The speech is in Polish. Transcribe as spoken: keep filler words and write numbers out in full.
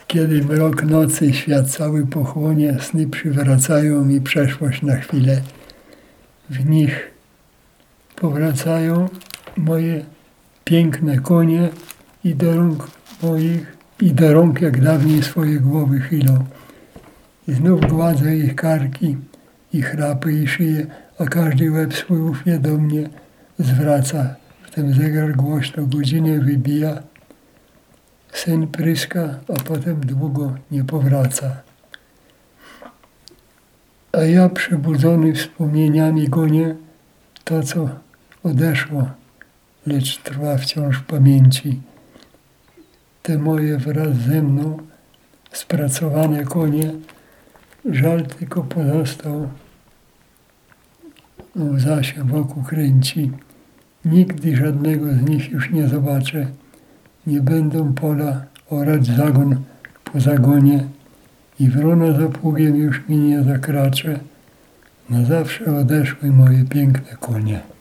Kiedy mrok nocy świat cały pochłonie, sny przywracają mi przeszłość na chwilę. W nich powracają moje piękne konie i do rąk moich, i do rąk jak dawniej swoje głowy chylą. I znów gładzę ich karki, ich chrapy i szyję, a każdy łeb swój ufnie do mnie zwraca. Wtem zegar głośno godzinę wybija. Sen pryska, a potem długo nie powraca. A ja przebudzony wspomnieniami gonię to, co odeszło, lecz trwa wciąż w pamięci. Te moje wraz ze mną spracowane konie, żal tylko pozostał, łza się wokół kręci. Nigdy żadnego z nich już nie zobaczę. Nie będą pola orać zagon po zagonie i wrona za pługiem już mi nie zakracze. Na zawsze odeszły moje piękne konie.